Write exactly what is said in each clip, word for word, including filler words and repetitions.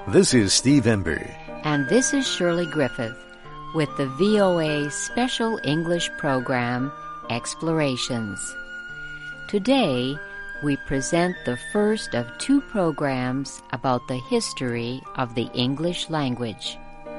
This is Steve Ember. And this is Shirley Griffith with the V O A Special English Program, Explorations. Today, we present the first of two programs about the history of the English language.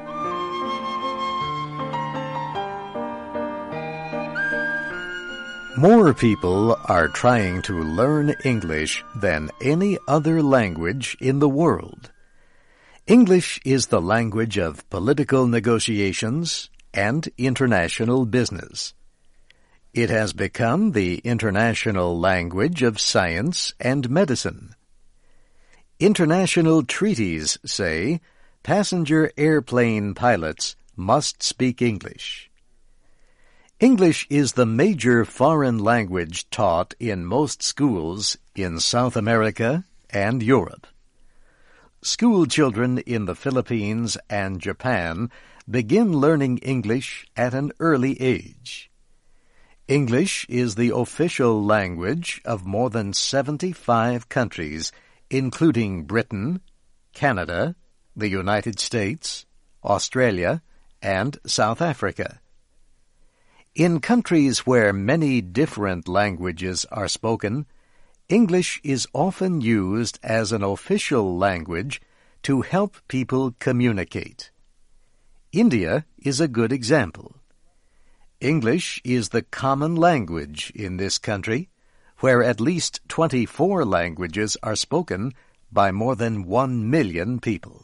More people are trying to learn English than any other language in the world. English is the language of political negotiations and international business. It has become the international language of science and medicine. International treaties say passenger airplane pilots must speak English. English is the major foreign language taught in most schools in South America and Europe. School children in the Philippines and Japan begin learning English at an early age. English is the official language of more than seventy-five countries, including Britain, Canada, the United States, Australia, and South Africa. In countries where many different languages are spoken, English is often used as an official language to help people communicate. India is a good example. English is the common language in this country, where at least twenty-four languages are spoken by more than one million people.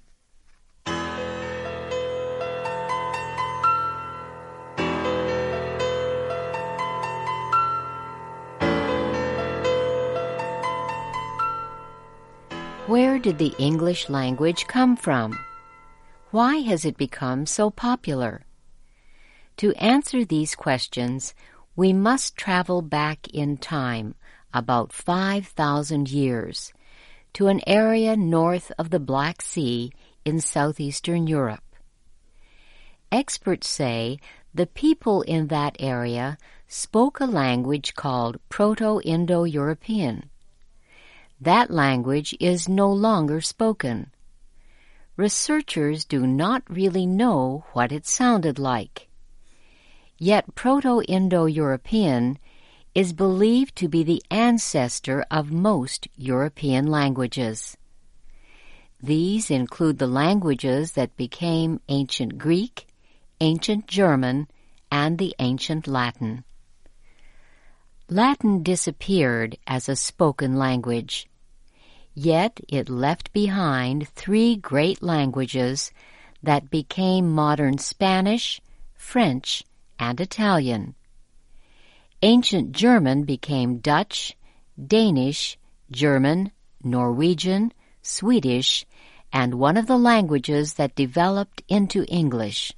Where did the English language come from? Why has it become so popular? To answer these questions, we must travel back in time about five thousand years to an area north of the Black Sea in southeastern Europe. Experts say the people in that area spoke a language called Proto-Indo-European. That language is no longer spoken. Researchers do not really know what it sounded like. Yet Proto-Indo-European is believed to be the ancestor of most European languages. These include the languages that became Ancient Greek, Ancient German, and the Ancient Latin. Latin disappeared as a spoken language. Yet it left behind three great languages that became modern Spanish, French, and Italian. Ancient German became Dutch, Danish, German, Norwegian, Swedish, and one of the languages that developed into English.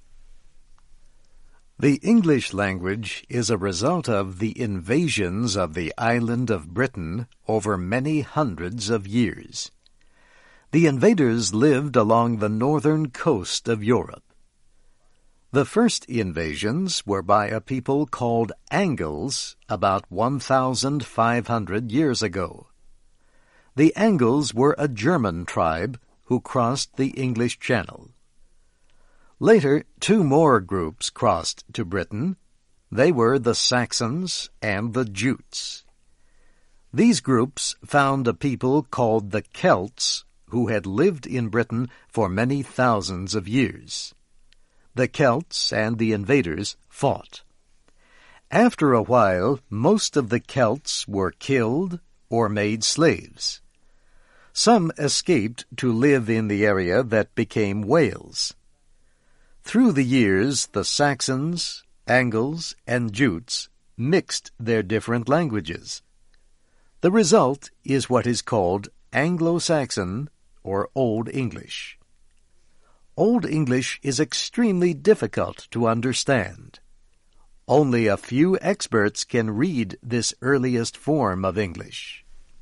The English language is a result of the invasions of the island of Britain over many hundreds of years. The invaders lived along the northern coast of Europe. The first invasions were by a people called Angles about one thousand five hundred years ago. The Angles were a German tribe who crossed the English Channel. Later, two more groups crossed to Britain. They were the Saxons and the Jutes. These groups found a people called the Celts who had lived in Britain for many thousands of years. The Celts and the invaders fought. After a while, most of the Celts were killed or made slaves. Some escaped to live in the area that became Wales. Through the years, the Saxons, Angles, and Jutes mixed their different languages. The result is what is called Anglo-Saxon or Old English. Old English is extremely difficult to understand. Only a few experts can read this earliest form of English.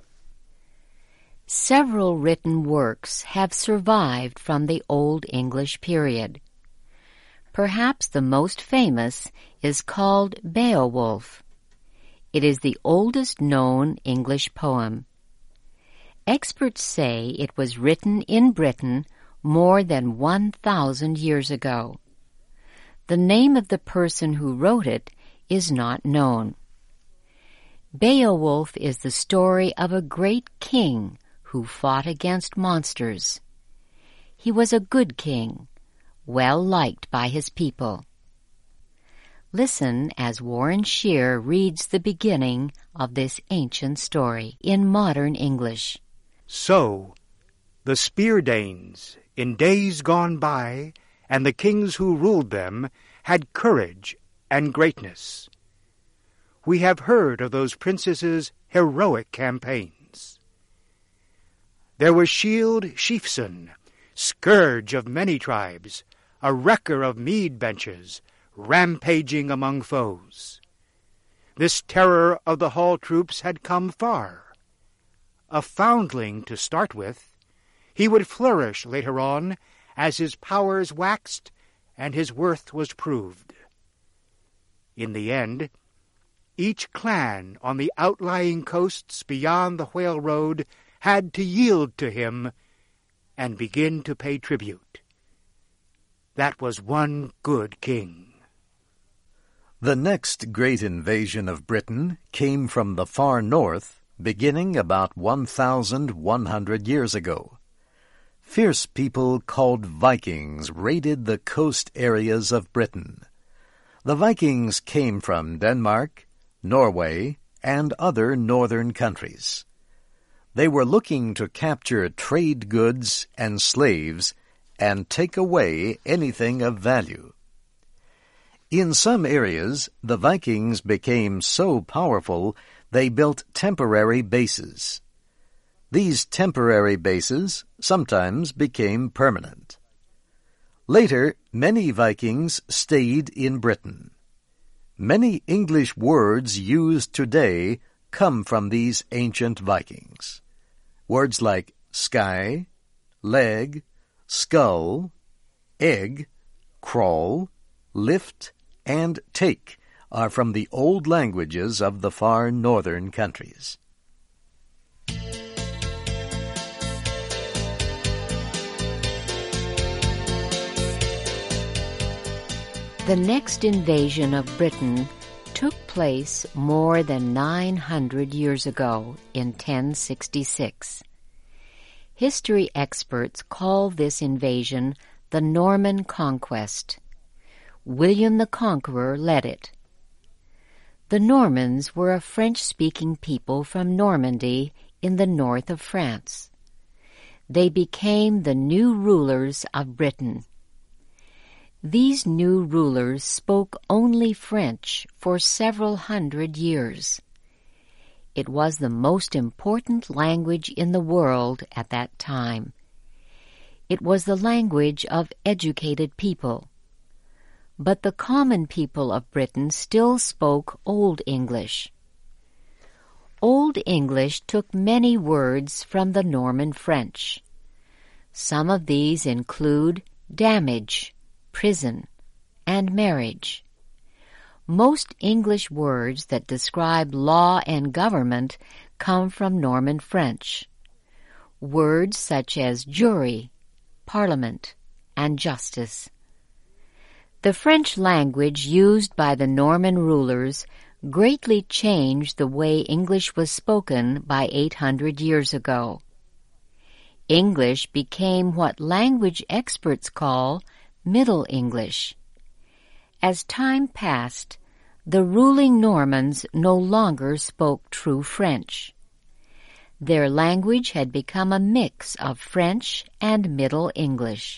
Several written works have survived from the Old English period. Perhaps the most famous is called Beowulf. It is the oldest known English poem. Experts say it was written in Britain more than one thousand years ago. The name of the person who wrote it is not known. Beowulf is the story of a great king who fought against monsters. He was a good king, well liked by his people. Listen as Warren Shear reads the beginning of this ancient story in modern English. So, the Spear-Danes, in days gone by, and the kings who ruled them, had courage and greatness. We have heard of those princesses' heroic campaigns. There was Shield Sheafson, scourge of many tribes, a wrecker of mead benches, rampaging among foes. This terror of the hall troops had come far. A foundling to start with, he would flourish later on as his powers waxed and his worth was proved. In the end, each clan on the outlying coasts beyond the Whale Road had to yield to him and begin to pay tribute. That was one good king. The next great invasion of Britain came from the far north, beginning about one thousand one hundred years ago. Fierce people called Vikings raided the coast areas of Britain. The Vikings came from Denmark, Norway, and other northern countries. They were looking to capture trade goods and slaves and take away anything of value. In some areas, the Vikings became so powerful they built temporary bases. These temporary bases sometimes became permanent. Later, many Vikings stayed in Britain. Many English words used today come from these ancient Vikings. Words like sky, leg, skull, egg, crawl, lift, and take are from the old languages of the far northern countries. The next invasion of Britain took place more than nine hundred years ago in ten sixty-six. History experts call this invasion the Norman Conquest. William the Conqueror led it. The Normans were a French-speaking people from Normandy in the north of France. They became the new rulers of Britain. These new rulers spoke only French for several hundred years. It was the most important language in the world at that time. It was the language of educated people. But the common people of Britain still spoke Old English. Old English took many words from the Norman French. Some of these include damage, prison, and marriage. Most English words that describe law and government come from Norman French. Words such as jury, parliament, and justice. The French language used by the Norman rulers greatly changed the way English was spoken by eight hundred years ago. English became what language experts call Middle English. As time passed, the ruling Normans no longer spoke true French. Their language had become a mix of French and Middle English.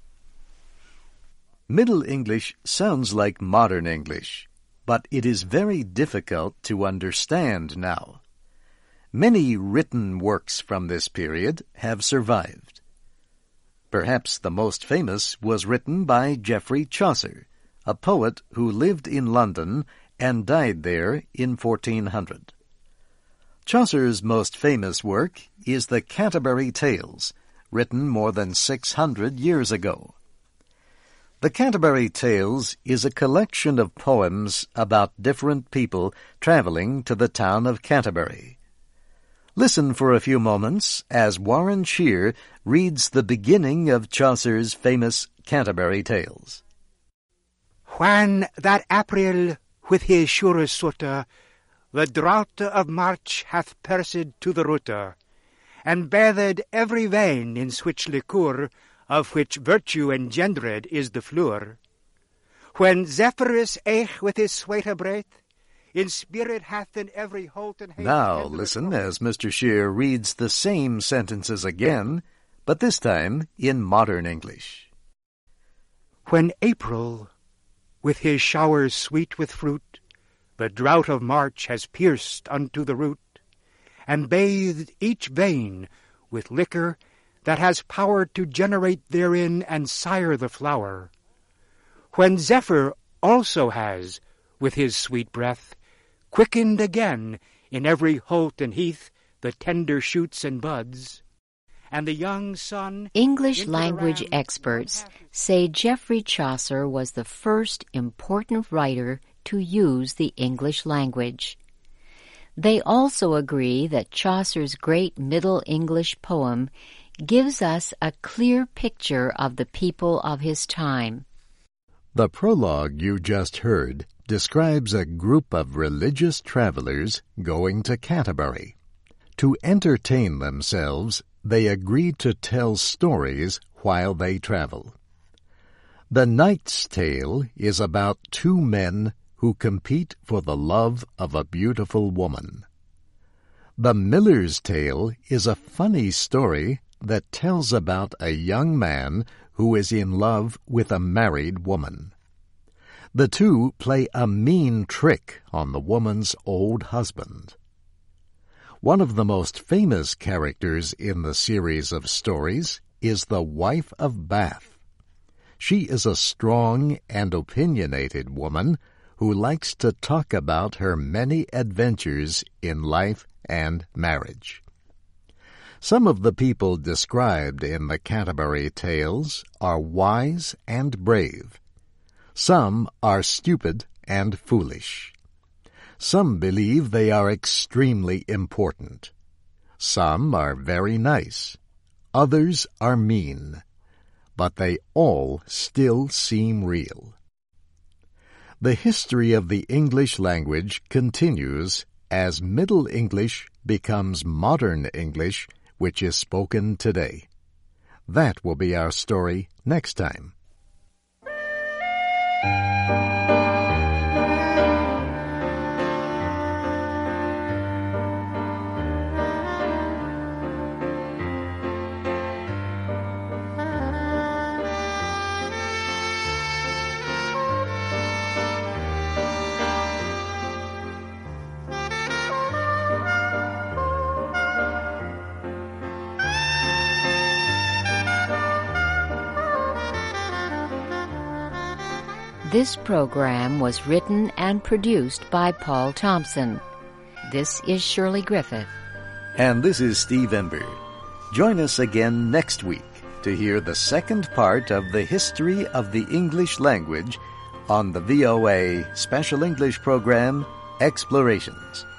Middle English sounds like modern English, but it is very difficult to understand now. Many written works from this period have survived. Perhaps the most famous was written by Geoffrey Chaucer, a poet who lived in London and died there in fourteen hundred. Chaucer's most famous work is the Canterbury Tales, written more than six hundred years ago. The Canterbury Tales is a collection of poems about different people traveling to the town of Canterbury. Listen for a few moments as Warren Shear reads the beginning of Chaucer's famous Canterbury Tales. When that April with his sure suitor the drought of March hath pierced to the rooter, and bathed every vein in switch liquor, of which virtue engendered is the flour, when Zephyrus eke with his sweeter breath, in spirit hath in every holt and haith. Now listen as Mister Shear reads the same sentences again, but this time in modern English. When April, with his showers sweet with fruit, the drought of March has pierced unto the root, and bathed each vein with liquor that has power to generate therein and sire the flower, when Zephyr also has, with his sweet breath, quickened again in every holt and heath the tender shoots and buds, and the young sun... English language experts say Geoffrey Chaucer was the first important writer to use the English language. They also agree that Chaucer's great Middle English poem gives us a clear picture of the people of his time. The prologue you just heard describes a group of religious travelers going to Canterbury. To entertain themselves, they agreed to tell stories while they travel. The Knight's Tale is about two men who compete for the love of a beautiful woman. The Miller's Tale is a funny story that tells about a young man who is in love with a married woman. The two play a mean trick on the woman's old husband. One of the most famous characters in the series of stories is the wife of Bath. She is a strong and opinionated woman who likes to talk about her many adventures in life and marriage. Some of the people described in the Canterbury Tales are wise and brave. Some are stupid and foolish. Some believe they are extremely important. Some are very nice. Others are mean. But they all still seem real. The history of the English language continues as Middle English becomes modern English, which is spoken today. That will be our story next time. This program was written and produced by Paul Thompson. This is Shirley Griffith. And this is Steve Ember. Join us again next week to hear the second part of the history of the English language on the V O A Special English program, Explorations.